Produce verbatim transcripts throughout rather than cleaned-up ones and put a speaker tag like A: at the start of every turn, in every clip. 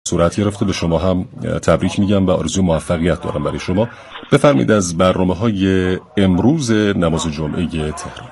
A: صورت گرفته. به شما هم تبریک میگم و آرزوی موفقیت دارم برای شما. بفرمایید از برنامه‌های امروز نماز جمعه تهران.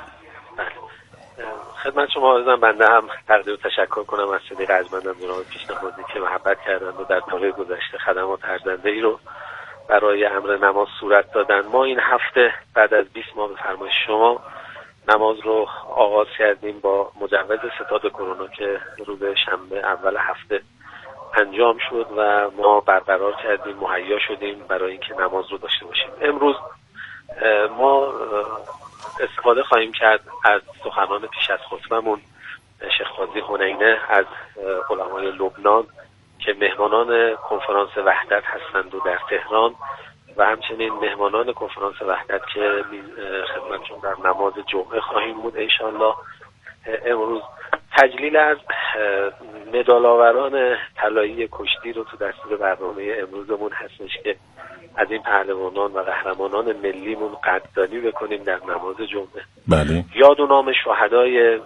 B: خدمت شما عرضم بنده هم تقدیر و تشکر کنم از صدیق ارجمندم جناب پیشنهادی که محبت کردند و در دوره گذشته خدمات ارزنده‌ای رو برای امر نماز صورت دادن. ما این هفته بعد از بیست ماه به فرمایش شما نماز رو آغاز کردیم با مجوز ستاد کرونا که روز شنبه اول هفته انجام شد و ما برقرار کردیم، مهیا شدیم برای اینکه نماز رو داشته باشیم. امروز ما استفاده خواهیم کرد از سخنان پیش از خطبمون شیخ قاضی حنینه از علمای لبنان که مهمانان کنفرانس وحدت هستند و در تهران و همچنین مهمانان کنفرانس وحدت که خدمتشون در نماز جمعه خواهیم بود انشالله. امروز تجلیل از مدال آوران طلایی کشتی رو تو دستور برنامه امروزمون هستش که از این پهلوانان و قهرمانان ملیمون قدردانی بکنیم در نماز جمعه.
A: بله.
B: یاد و نام شهدای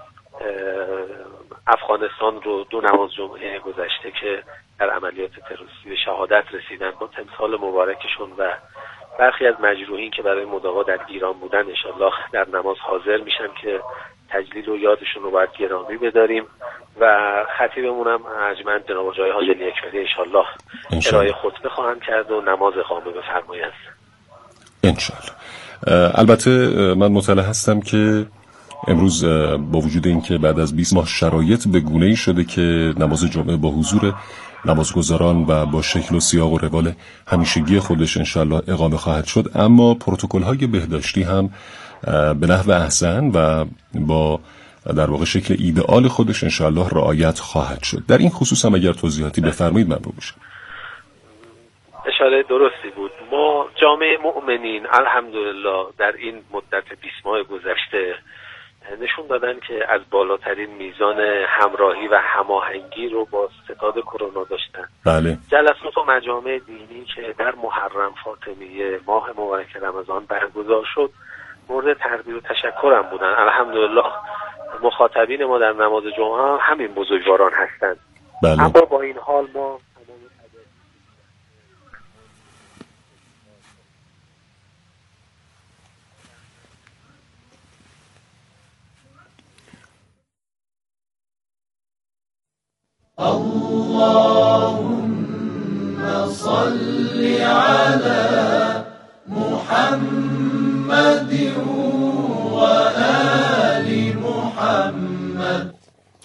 B: افغانستان رو دو نماز جمعه گذشته که در عملیات تروریستی به شهادت رسیدن با تمثال مبارکشون و برخی از مجروحین که برای مداوا در ایران بودن انشالله در نماز حاضر میشن که تجلیل و یادشون رو باید گرامی بداریم و خطیبمون هم ارجمند جناب آقای حاجی اکبری انشالله ارائه خطبه خواهند کرد و نماز اقامه بفرمایند
A: انشالله. البته من مطلع هستم که امروز با وجود اینکه بعد از بیست ماه شرایط به گونه‌ای شده که نماز جمعه با حضور نمازگزاران و با شکل و سیاق و روال همیشگی خودش انشالله اقامه خواهد شد، اما پروتکل‌های بهداشتی هم به نحو احسن و با در واقع شکل ایدئال خودش انشالله رعایت خواهد شد. در این خصوص هم اگر توضیحاتی بفرمایید ممنون میشم.
B: اشاره درستی بود. ما جامعه مؤمنین الحمدلله در این مدت بیست ماه گذشته نشون دادن که از بالاترین میزان همراهی و هماهنگی رو با ستاد کرونا داشتن.
A: بله.
B: جلسات و مجامع دینی که در محرم فاطمیه ماه مبارک رمضان برگزار شد مورد تقدیر و تشکرم بودن. الحمدلله مخاطبین ما در نماز جمعه هم همین بزرگواران هستند.
A: بله.
B: اما با این حال ما
C: اللهم صل على محمد و آل محمد.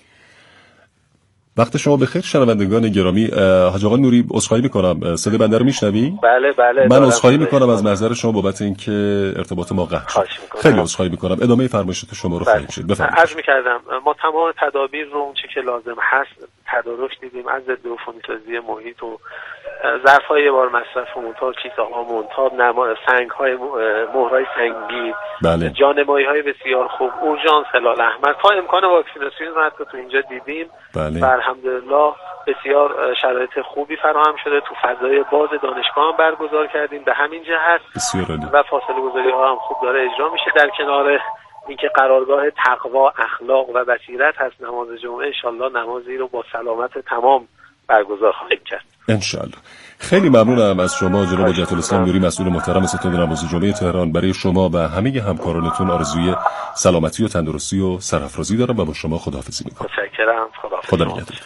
A: وقت شما بخیر شنوندگان گرامی. حاج آقا نوری عذرخواهی میکنم، صدای بنده رو میشنوی؟
B: بله بله.
A: من عذرخواهی میکنم از معذرت شما بابت اینکه ارتباط ما قطع شد. خیلی عذرخواهی میکنم. ادامه فرمایشات شما رو خواهیم شد. بفرمایید.
B: عرض میکردم ما تمام تدابیر رو اون چه که لازم هست تدارک دیدیم، از ضد عفونی سازی محیط و ظرف‌های یه بار مصرف منتار، کیسه‌ها منتار، سنگ‌های مهرای سنگی،
A: بله.
B: جانمایی‌های بسیار خوب، اورژانس، هلال احمر، تا امکان واکسیناسیون رو حتی تو اینجا دیدیم.
A: بله.
B: و الحمدلله بسیار شرایط خوبی فراهم شده. تو فضای باز دانشگاه هم برگزار کردیم به همین جهت و فاصله گذاری‌ها هم خوب داره اجرا میشه. در کنار اینکه قرارگاه تقوا، اخلاق و بصیرت هست نماز جمعه، انشالله نمازی رو با سلامت تمام برگزار خواهیم کرد
A: انشالله. خیلی ممنونم از شما جناب حجت الاسلام نوری، مسئول محترم ستاد نماز جمعه تهران. برای شما و همه همکارانتون آرزوی سلامتی و تندرستی و سرافرازی دارم و با شما خداحافظی میکنم.
B: متشکرم.
A: خدا نگهدار.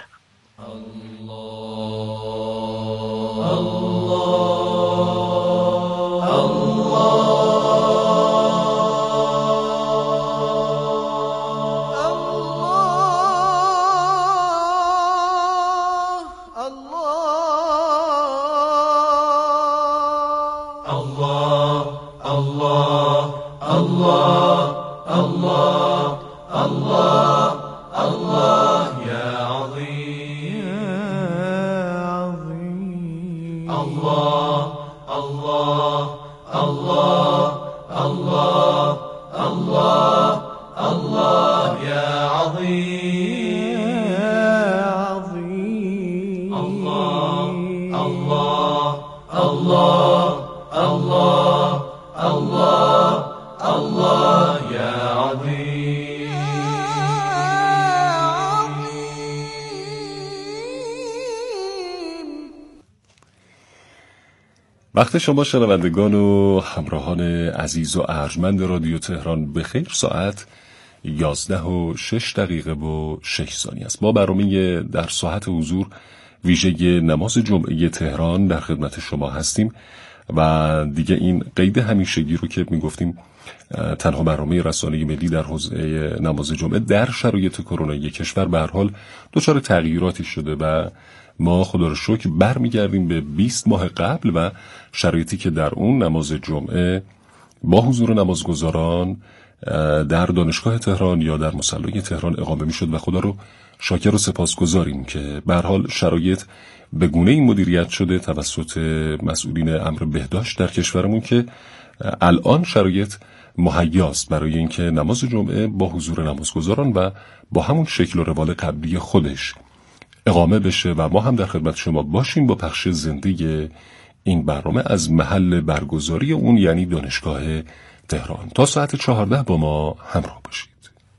A: وقت شما شنوندگان و همراهان عزیز و ارجمند رادیو تهران بخیر. ساعت یازده و شش دقیقه و شش ثانیه است. ما برنامه در ساعت حضور ویژه نماز جمعه تهران در خدمت شما هستیم و دیگه این قید همیشگی رو که میگفتیم تنها برنامه رسانه ملی در حوزه نماز جمعه در شرایط کرونایی کشور به هر حال دچار تغییراتی شده و ما خدا رو شکر برمیگردیم به بیست ماه قبل و شرایطی که در اون نماز جمعه با حضور نمازگزاران در دانشگاه تهران یا در مصلی تهران اقامه میشد و خدا رو شاکر و سپاسگزاریم که به هر حال شرایط به گونه این مدیریت شده توسط مسئولین امر بهداشت در کشورمون که الان شرایط مهیاست برای اینکه نماز جمعه با حضور نمازگزاران و با همون شکل و روال قبلی خودش اقامه بشه و ما هم در خدمت شما باشیم با پخش زنده این برنامه از محل برگزاری اون، یعنی دانشگاه تهران. تا ساعت چهارده با ما همراه باشید.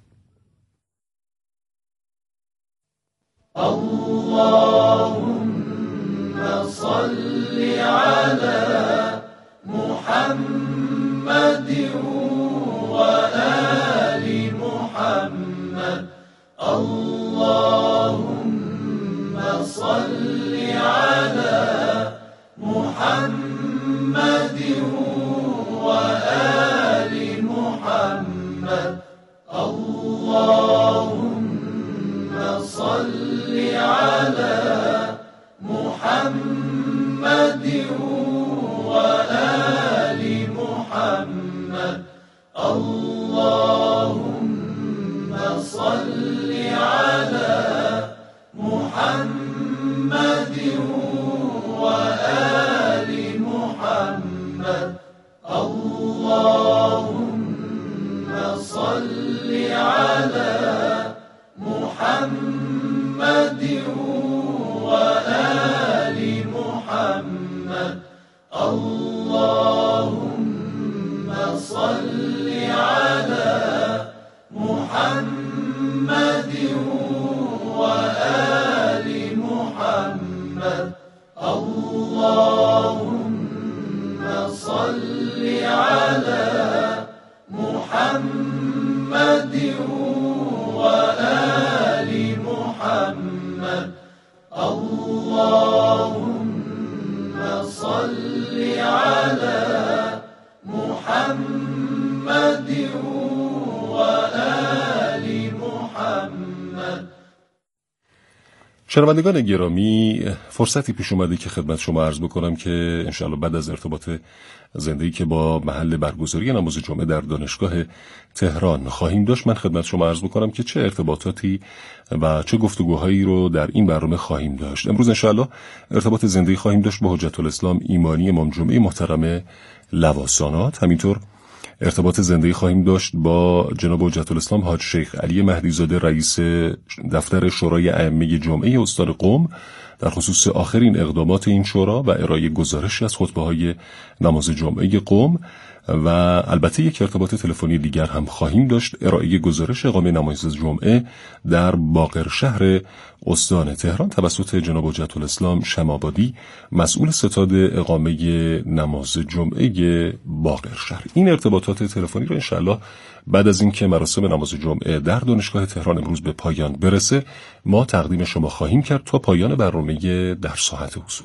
C: اللهم صل علی محمد و آل محمد. اللهم صل علی محمد و آل محمد. اللهم صل علی محمد و آل محمد. اللهم صل علی محمد و آل محمد. اللهم صل علی محمد و آل محمد. اللهم صل علی محمد و آل محمد. اللهم صل علی محمد و آل محمد. اللهم صل علی محمد و آل محمد.
A: شنوندگان گرامی، فرصتی پیش اومده که خدمت شما عرض بکنم که انشاءالله بعد از ارتباط زنده‌ای که با محل برگزاری نماز جمعه در دانشگاه تهران خواهیم داشت، من خدمت شما عرض بکنم که چه ارتباطاتی و چه گفتگوهایی رو در این برنامه خواهیم داشت. امروز انشاءالله ارتباط زنده‌ای خواهیم داشت با حجت الاسلام ایمانی امام جمعه محترم لواسانات. همینطور ارتباط زنده‌ای خواهیم داشت با جناب حجت الاسلام حاج شیخ علی مهدی زاده رئیس دفتر شورای ائمه جمعه استان قم در خصوص آخرین اقدامات این شورا و ارائه گزارشی از خطبه‌های نماز جمعه قم و البته یک ارتباط تلفنی دیگر هم خواهیم داشت، ارائه گزارش اقامه نماز جمعه در باقر شهر استان تهران توسط جناب حجت الاسلام شمابادی مسئول ستاد اقامه نماز جمعه باقر شهر. این ارتباطات تلفنی رو انشاءالله بعد از اینکه مراسم نماز جمعه در دانشگاه تهران امروز به پایان برسه ما تقدیم شما خواهیم کرد تا پایان برنامه در ساعت حضور.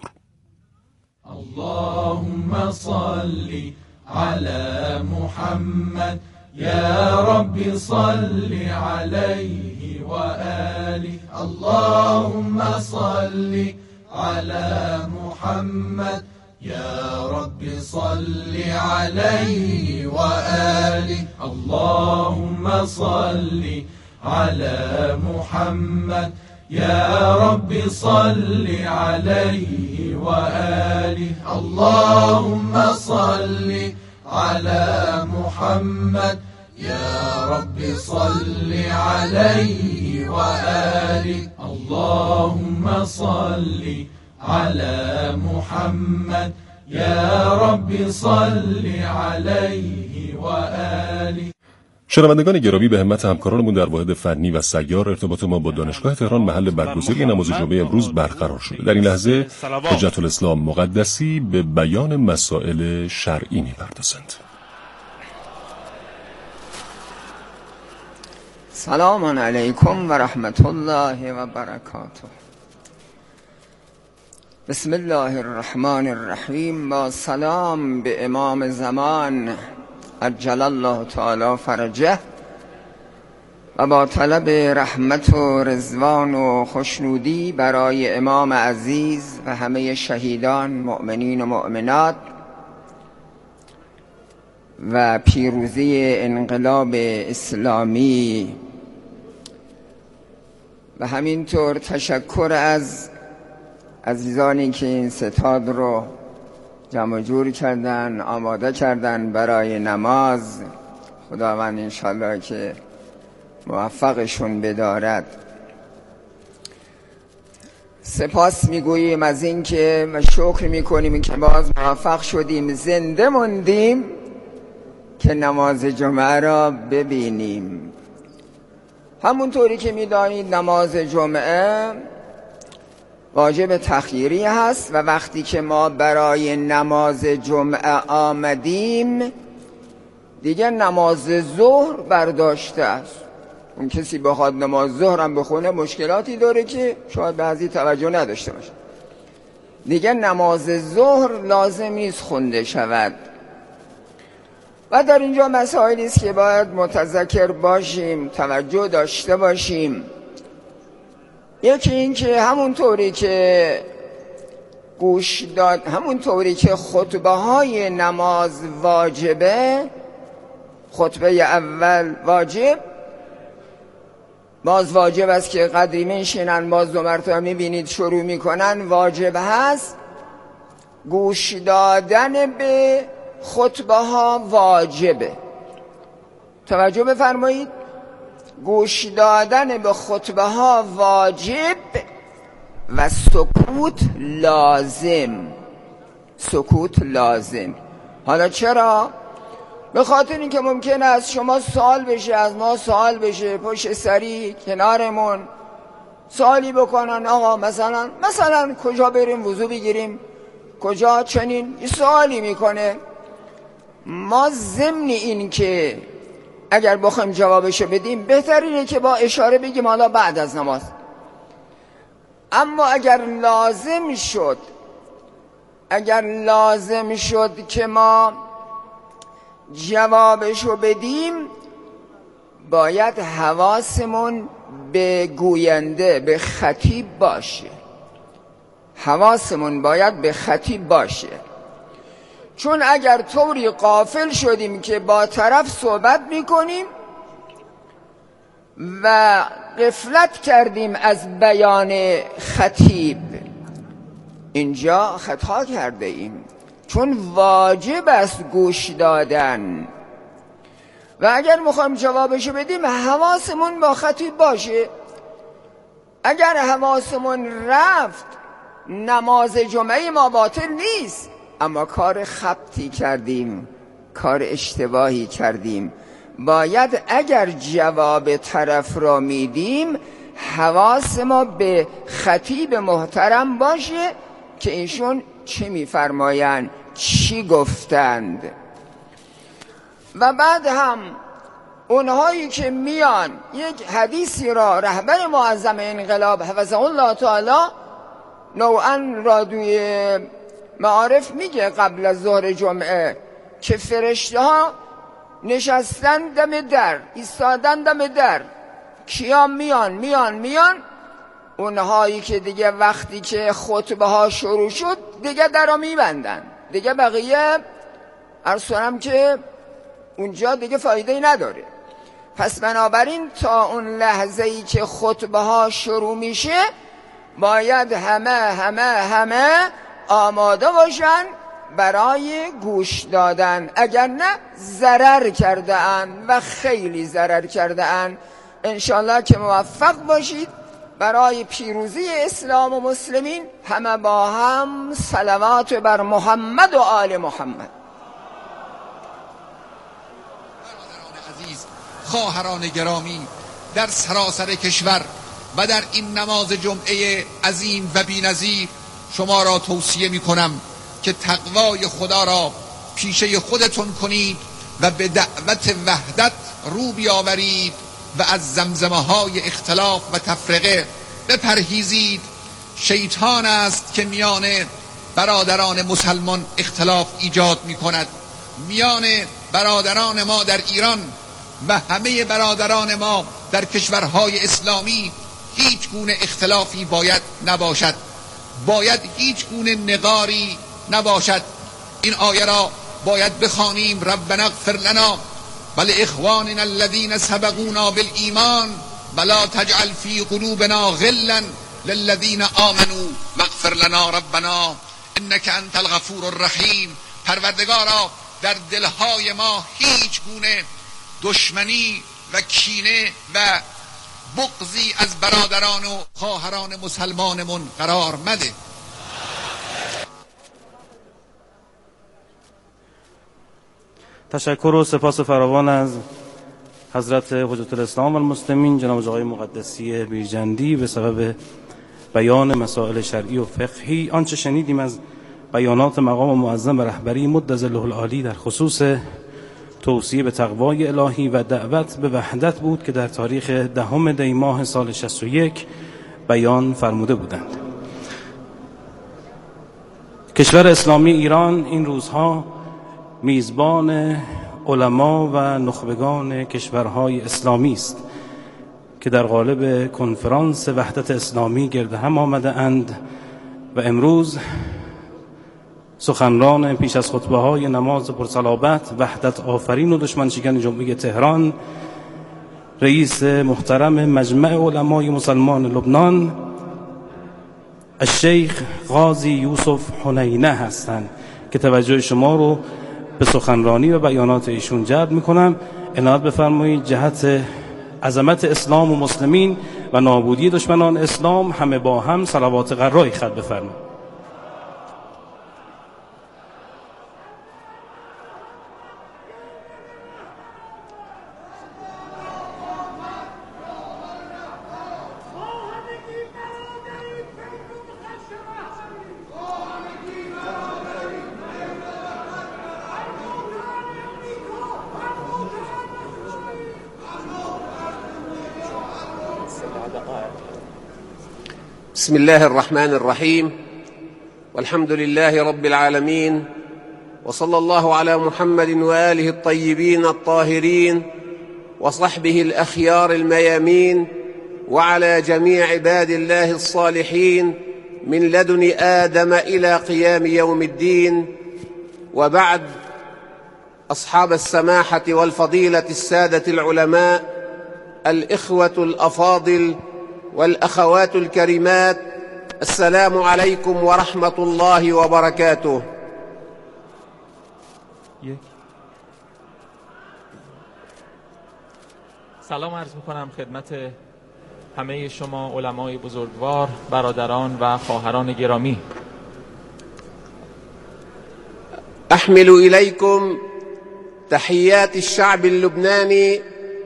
C: اللهم صل على محمد يا رب صل عليه وآله. اللهم صل على محمد يا رب صل عليه وآله. اللهم صل على محمد يا رب صل عليه وآله. اللهم صل على محمد يا رب صل عليه وآله. اللهم صل على محمد يا رب صل عليه وآله.
A: شنوندگان گرامی، به همت همکارانمون در واحد فنی و سیار ارتباط ما با دانشگاه تهران محل برگزاری نماز جمعه امروز برقرار شده. در این لحظه حجت الاسلام مقدسی به بیان مسائل شرعی می‌پردازند.
D: سلام علیکم و رحمت الله و برکاته. بسم الله الرحمن الرحیم. با سلام به امام زمان عجل الله تعالی فرجه و با طلب رحمت و رضوان و خوشنودی برای امام عزیز و همه شهیدان مؤمنین و مؤمنات و پیروزی انقلاب اسلامی و همینطور تشکر از عزیزانی که این ستاد رو جمع جور کردن، آماده کردن برای نماز. خداوند انشالله که موفقشون بدارد. سپاس میگوییم از این که و شکر میکنیم که باز موفق شدیم، زنده موندیم که نماز جمعه را ببینیم. همونطوری که میدانید نماز جمعه واجب تخییری هست و وقتی که ما برای نماز جمعه آمدیم دیگه نماز ظهر برداشته است. اون کسی بخواد نماز ظهر هم بخونه مشکلاتی داره که شاید بعضی توجه نداشته باشه. دیگه نماز ظهر لازم نیست خونده شود. و در اینجا مسائلی است که باید متذکر باشیم، توجه داشته باشیم. یکی این که همونطوری که گوش داد، همونطوری که خطبه های نماز واجبه، خطبه اول واجب، باز واجب است که قدری منشینن، باز دو مرتبه میبینید شروع میکنن، واجب هست. گوش دادن به خطبه ها واجبه. توجه بفرمایید، گوش دادن به خطبه ها واجب و سکوت لازم. سکوت لازم. حالا چرا؟ به خاطر اینکه ممکن است شما سوال بشه، از ما سوال بشه، پشت سری کنارمون سوالی بکنن، آقا مثلا مثلا کجا بریم وضو بگیریم، کجا چنین، یه سوالی میکنه. ما ضمن این که اگر بخوایم جوابشو بدیم بهترینه که با اشاره بگیم حالا بعد از نماز. اما اگر لازم شد اگر لازم شد که ما جوابشو بدیم، باید حواسمون به گوینده، به خطیب باشه. حواسمون باید به خطیب باشه. چون اگر طوری غافل شدیم که با طرف صحبت میکنیم و غفلت کردیم از بیان خطیب، اینجا خطا کرده ایم. چون واجب است گوش دادن و اگر میخوایم جوابشو بدیم حواسمون با خطیب باشه. اگر حواسمون رفت نماز جمعه ما باطل نیست، اما کار خبطی کردیم، کار اشتباهی کردیم. باید اگر جواب طرف را میدیم حواس ما به خطیب محترم باشه که ایشون چه میفرمایند، چی گفتند. و بعد هم اونهایی که میان یک حدیثی را رهبر معظم انقلاب حفظه الله تعالی نوعا رادیوی معارف میگه قبل از ظهر جمعه که فرشته ها نشستن دم در، ایستادن دم در، کیا میان میان میان اونهایی که دیگه وقتی که خطبه ها شروع شد دیگه در رو میبندن، دیگه بقیه ارسونم که اونجا دیگه فایده نداره. پس بنابراین تا اون لحظه ای که خطبه ها شروع میشه باید همه همه همه آماده باشن برای گوش دادن، اگر نه ضرر کرده اند و خیلی ضرر کرده اند. انشالله که موفق باشید برای پیروزی اسلام و مسلمین. همه با هم صلوات بر محمد و آل محمد.
E: خواهران گرامی، در سراسر کشور و در این نماز جمعه عظیم و بی‌نظیر شما را توصیه می کنم که تقوای خدا را پیشه خودتون کنید و به دعوت وحدت رو بیاورید و از زمزمه های اختلاف و تفرقه بپرهیزید. شیطان است که میان برادران مسلمان اختلاف ایجاد می کند. میان برادران ما در ایران و همه برادران ما در کشورهای اسلامی هیچ گونه اختلافی باید نباشد، باید هیچ گونه نقاری نباشد. این آیه را باید بخوانیم: ربنا اغفر لنا ولاخواننا الذين سبقونا بالایمان ولا تجعل في قلوبنا غلا للذین آمنوا واغفر لنا ربنا انك انت الغفور الرحیم. پروردگارا در دلهای ما هیچ گونه دشمنی و کینه و بغضی از برادران و خواهران مسلمانمون قرار مده.
F: تشکر و سپاس فراوان از حضرت حجت الاسلام و المسلمین جناب آقای مقدسی بیرجندی به سبب بیان مسائل شرعی و فقهی. آنچه شنیدیم از بیانات مقام معظم و رهبری مد ظله العالی در خصوص توصیه به تقوای الهی و دعوت به وحدت بود که در تاریخ دهم دی ماه سال شصت و یک بیان فرموده بودند. کشور اسلامی ایران این روزها میزبان علما و نخبگان کشورهای اسلامی است که در قالب کنفرانس وحدت اسلامی گرد هم آمده اند و امروز سخنران پیش از خطبه های نماز پرصلابت وحدت آفرین و دشمن شکن جمعه تهران، رئیس محترم مجمع علمای مسلمان لبنان الشیخ قاضی یوسف حنینه هستند که توجه شما رو به سخنرانی و بیانات ایشون جلب میکنم. عنایت بفرمایید جهت عظمت اسلام و مسلمین و نابودی دشمنان اسلام همه با هم صلوات غرای خط بفرمایید.
G: بسم الله الرحمن الرحيم والحمد لله رب العالمين وصلى الله على محمد وآله الطيبين الطاهرين وصحبه الأخيار الميامين وعلى جميع عباد الله الصالحين من لدن آدم إلى قيام يوم الدين. وبعد، أصحاب السماحة والفضيلة السادة العلماء، الإخوة الأفاضل والأخوات الكريمات، السلام عليكم ورحمة الله وبركاته.
H: سلام عرض میکنم خدمت همه شما علمای بزرگوار، برادران و خواهران گرامی.
G: أحمل إليكم تحيات الشعب اللبناني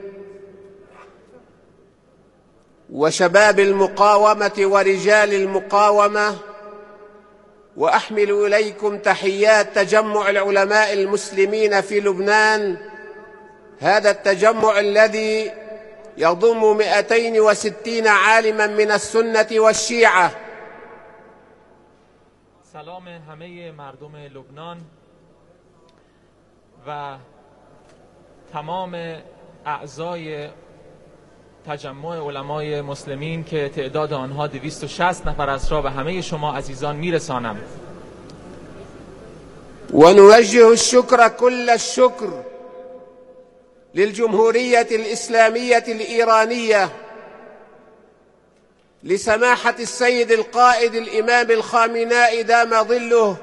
G: وشباب المقاومة ورجال المقاومة، وأحمل إليكم تحيات تجمع العلماء المسلمين في لبنان، هذا التجمع الذي يضم مئتين وستين عالما من السنة والشيعة.
H: سلام همه مردم لبنان و تمام اعضای تجمع علمای مسلمین که تعداد آنها دویست و شصت نفر است را به همه شما عزیزان میرسانم.
G: ونوجه الشكر كل الشكر للجمهورية الإسلامية الإيرانية لسماحة السيد القائد الإمام الخامنائي دام ظله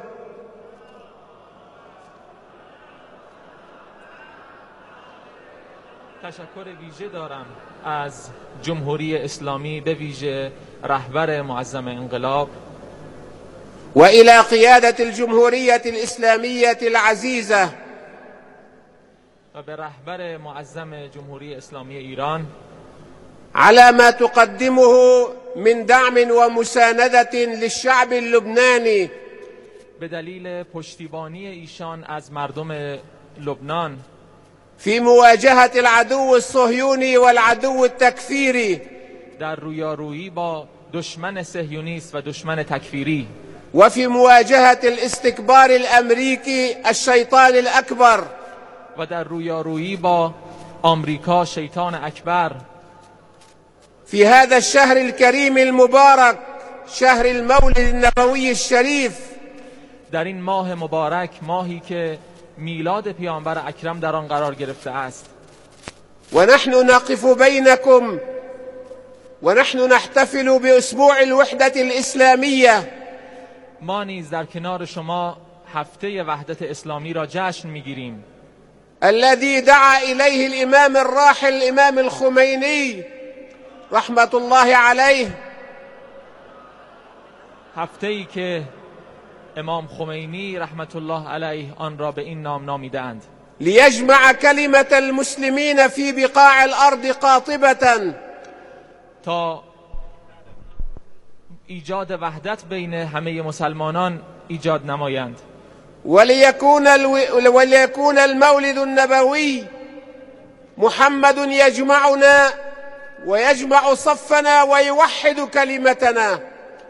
H: تشکر ویژه دارم از جمهوری اسلامی، به ویژه رهبر معظم انقلاب
G: وإلى قيادة الجمهورية الإسلامية العزيزة
H: و به رهبر معظم جمهوری اسلامی ایران
G: على ما تقدمه من دعم ومساندة للشعب اللبناني
H: به دلیل پشتیبانی ایشان از مردم لبنان
G: في مواجهة العدو الصهيوني والعدو التكفيري
H: در رویارویی با دشمن صهیونیست و دشمن تکفیری
G: وفي مواجهة الاستكبار الأمريكي الشيطان الأكبر
H: و در رویارویی با آمریکا شیطان اکبر
G: في هذا الشهر الكريم المبارك شهر المولد النبوي الشريف
H: در این ماه مبارک، ماهی که میلاد پیامبر اکرم در آن قرار گرفته است
G: ونحن نقف بينكم ونحن نحتفل بأسبوع الوحدة الإسلامية
H: ما نیز در کنار شما هفته وحدت اسلامی را جشن میگیریم
G: الذي دعا إليه الإمام الراحل الإمام الخميني رحمة الله عليه
H: هفته‌ای که امام خمینی رحمت الله علیه آن را به این نام نامیدند
G: ليجمع كلمة المسلمين في بقاع الأرض قاطبة
H: تا ایجاد وحدت بین همه مسلمانان ایجاد نمایند
G: وليكون الو... وليكون المولد النبوي محمد يجمعنا ويجمع صفنا ويوحد كلمتنا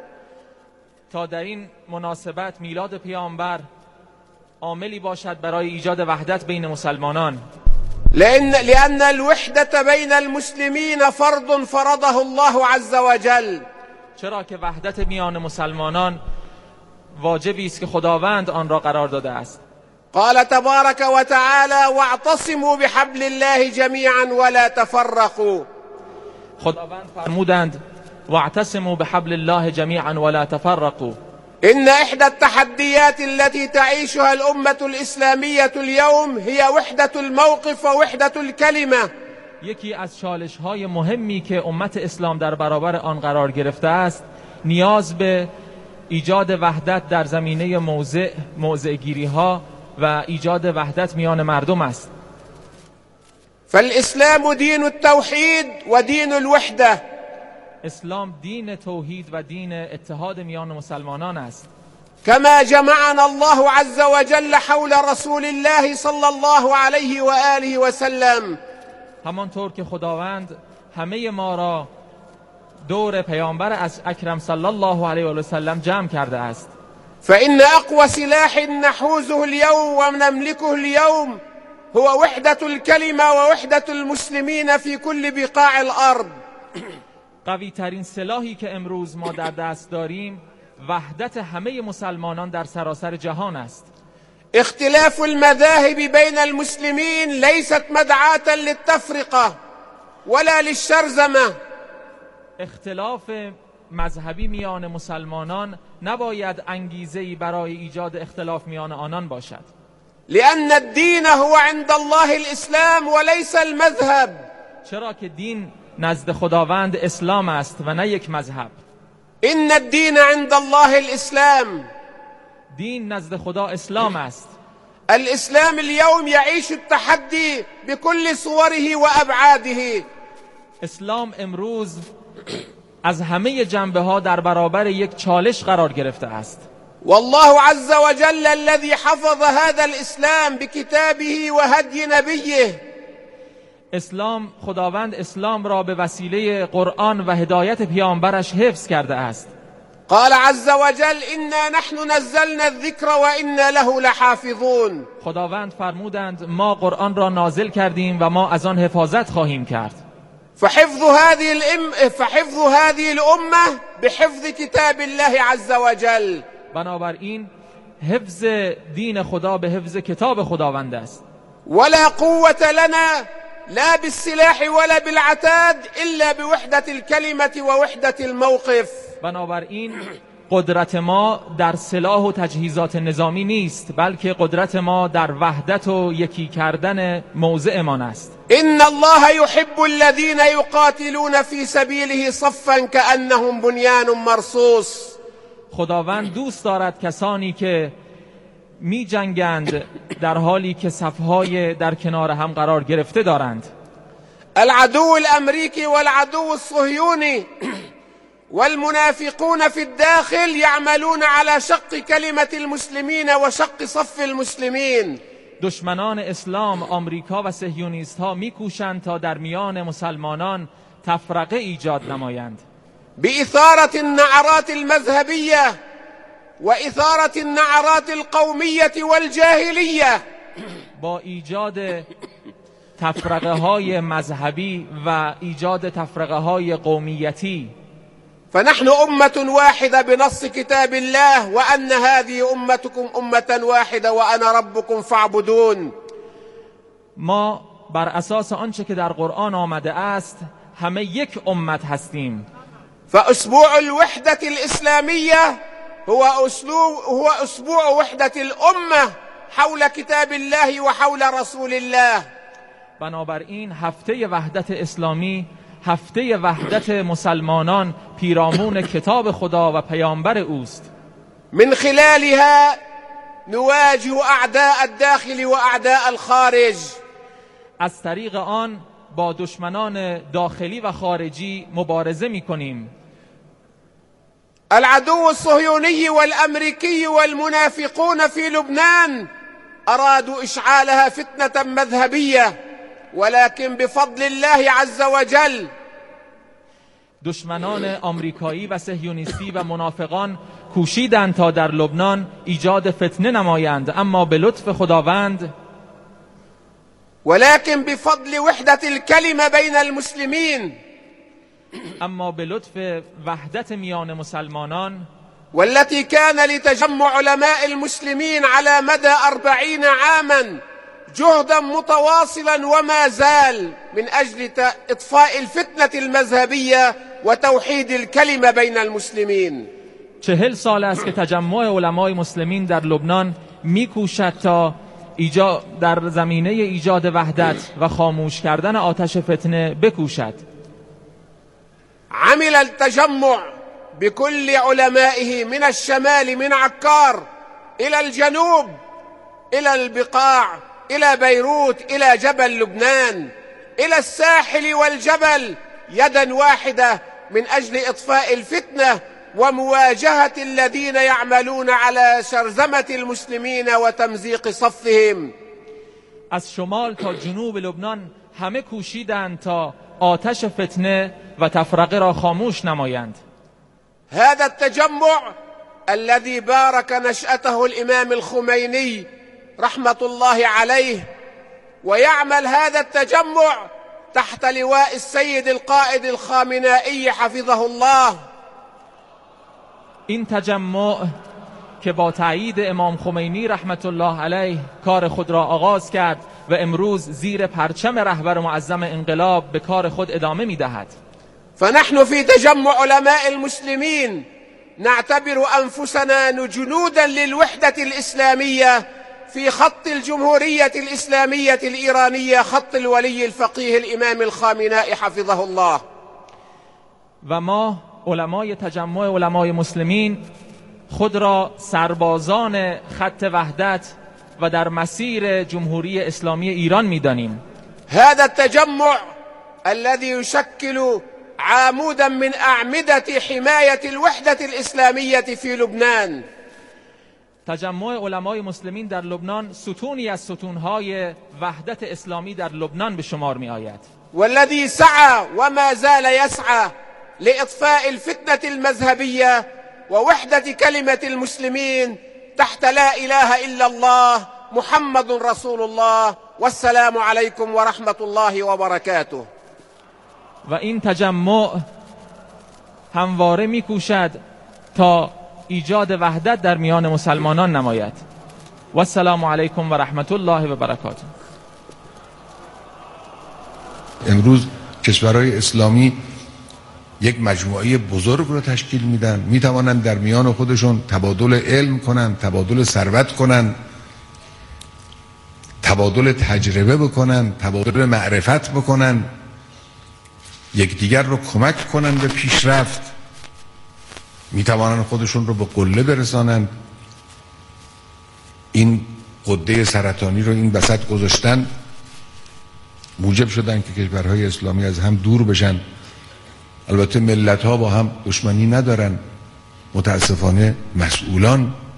H: تا در این مناسبت میلاد پیامبر عاملی باشد برای ایجاد وحدت بین مسلمانان
G: لأن, لأن الوحدة بين المسلمين فرض فرضه الله عز وجل
H: چرا که وحدت میان مسلمانان واجبی است که خداوند آن را قرار داده است
G: قال تبارك وتعالى واعتصموا بحبل الله جميعا ولا تفرقوا
H: خداوند فرمودند واعتصموا بحبل الله جميعا ولا تفرقوا
G: إن إحدى التحديات التي تعيشها الأمة الإسلامية اليوم هي وحدة الموقف ووحدة الكلمة
H: یکی از چالش های مهمی که امت اسلام در برابر آن قرار گرفته است نیاز به ایجاد وحدت در زمینه موضع موضع گیری ها و ایجاد وحدت میان مردم است.
G: فالإسلام دين التوحيد ودين الوحدة.
H: اسلام دین توحید و دین اتحاد میان مسلمانان است.
G: كما جمعنا الله عز وجل حول رسول الله صلى الله عليه وآله وسلم.
H: همانطور که خداوند همه ما را دور پیامبر اکرم صلی الله علیه و سلم جمع کرده است.
G: فإن أقوى سلاح نحوزه اليوم ونملكه اليوم هو وحدة الكلمة ووحدة المسلمين في كل بقاع الأرض.
H: قوی ترین سلاحی که امروز ما در دست داریم وحدت همه مسلمانان در سراسر جهان است.
G: اختلاف المذاهب بين المسلمين ليست مدعاة للتفرقة ولا للشرذمة.
H: اختلاف مذهبی میان مسلمانان نباید انگیزه‌ای برای ایجاد اختلاف میان آنان باشد.
G: لأن الدين هو عند الله الإسلام وليس المذهب.
H: چرا که دین نزد خداوند اسلام است و نه یک مذهب.
G: إن الدين عند الله الإسلام.
H: دین نزد خدا اسلام است.
G: الإسلام اليوم يعيش التحدي بكل صوره وأبعاده.
H: اسلام امروز از همه جنبه ها در برابر یک چالش قرار گرفته است.
G: والله عز وجل الذي حفظ هذا الإسلام بكتابه وهدي نبيه.
H: اسلام خداوند اسلام را به وسیله قرآن و هدایت پیامبرش حفظ کرده است.
G: قال عز وجل إنا نحن نزلنا الذكر وإنا له لحافظون.
H: خداوند فرمودند ما قرآن را نازل کردیم و ما از آن حفاظت خواهیم کرد.
G: فحفظ هذه الام فحفظ هذه الأمة بحفظ كتاب الله عز وجل.
H: بنابراین حفظ دین خدا به حفظ کتاب خداوند است.
G: ولا قوة لنا لا بالسلاح ولا بالعتاد إلا بوحدة الكلمة ووحدة الموقف.
H: بنابراین قدرت ما در سلاح و تجهیزات نظامی نیست بلکه قدرت ما در وحدت و یکی کردن موضعمان است.
G: إن الله يحب الذين يقاتلون في سبيله صفا كأنهم بنيان مرصوص.
H: خداوند دوست دارد کسانی که می جنگند در حالی که صفهای در کنار هم قرار گرفته دارند.
G: العدو الامریکی والعدو الصهیونی والمنافقون في الداخل يعملون على شق كلمة المسلمين وشق صف المسلمين.
H: دشمنان اسلام آمریکا و صهیونیست ها میکوشند تا در میان مسلمانان تفرقه ایجاد نمایند.
G: بإثارة النعرات المذهبية وإثارة النعرات القومية والجاهلية.
H: با ایجاد تفرقه های مذهبی و ایجاد تفرقه های قومیتی.
G: فنحن أمة واحدة بنص كتاب الله وأن هذه أمتكم أمة واحدة وأنا ربكم فاعبدون.
H: ما بر اساس آنچه که در قرآن آمده است همه یک امت هستیم.
G: فأسبوع الوحدة الإسلامية هو أسلوب هو أسبوع وحدة الأمة حول كتاب الله وحول رسول الله.
H: بنابراین هفته وحدت اسلامی هفته وحدت مسلمانان پیرامون کتاب خدا و پیامبر اوست.
G: من خلالها نواجه اعداء الداخل و اعداء الخارج.
H: از طریق آن با دشمنان داخلی و خارجی مبارزه می‌کنیم.
G: العدو الصهيوني والامريكي والمنافقون في لبنان ارادوا اشعالها فتنة مذهبية ولكن بفضل الله عز وجل.
H: دشمنان آمریکایی و صهیونیستی و منافقان کوشیدند تا در لبنان ایجاد فتنه نمایند، اما به لطف خداوند
G: ولكن بفضل وحدة الكلمة بين المسلمين،
H: اما به لطف وحدت میان مسلمانان
G: والتي كان لتجمع علماء المسلمين على مدى أربعين عاما جهدا متواصلا وما زال من أجل إطفاء الفتنة المذهبية وتوحيد الكلمة بين المسلمين.
H: چهل سال است که تجمع علمای مسلمین در لبنان میکوشد تا ایجاد در زمینه ایجاد وحدت و خاموش کردن آتش فتنه بکوشد.
G: عمل التجمع بكل علمائه من الشمال من عكار إلى الجنوب إلى البقاع إلى بيروت إلى جبل لبنان إلى الساحل والجبل يدا واحدة من أجل إطفاء الفتنة ومواجهة الذين يعملون على شرذمة المسلمين وتمزيق صفهم.
H: از شمال تا جنوب لبنان همه کوشیدند تا آتش فتنه و تفرقه را خاموش نمایند.
G: هذا التجمع الذي بارك نشأته الإمام الخميني رحمة الله عليه ويعمل هذا التجمع تحت لواء السيد القائد الخامنائي حفظه الله.
H: این تجمع که با تایید امام خمینی رحمت الله علیه کار خود را آغاز کرد و امروز زیر پرچم رهبر معظم انقلاب به کار خود ادامه می‌دهد.
G: فنحن في تجمع علماء المسلمين نعتبر أنفسنا جنودا للوحدة الإسلامية في خط الجمهورية الإسلامية الإيرانية خط الولي الفقيه الإمام الخامنائي حفظه الله.
H: و ما علمای تجمع علمای مسلمین خود را سربازان خط وحدت و در مسیر جمهوری اسلامی ایران می‌دانیم.
G: هذا التجمع الذي يشكل عامودا من أعمدة حماية الوحدة الإسلامية في لبنان.
H: تجمع علمای مسلمین در لبنان ستونی از ستونهای وحدت اسلامی در لبنان به شمار می آید.
G: والذي سعى وما زال يسعى لإطفاء الفتنة المذهبية ووحدة كلمة المسلمين تحت لا إله إلا الله محمد رسول الله والسلام عليكم ورحمة الله وبركاته.
H: و این تجمع همواره می کوشد تا ایجاد وحدت در میان مسلمانان نماید. و السلام علیکم و رحمت الله و برکاته.
E: امروز کشورهای اسلامی یک مجموعه بزرگ رو تشکیل میدن، میتوانند در میان خودشون تبادل علم کنن، تبادل ثروت کنن، تبادل تجربه بکنن، تبادل معرفت بکنن، یکدیگر رو کمک کنن به پیشرفت، میتوانند خودشون رو به قله برسانند. این غده سرطانی رو این وسط گذاشتن، موجب شدن که کشورهای اسلامی از هم دور بشن. البته ملت ها با هم دشمنی ندارن، متاسفانه مسئولان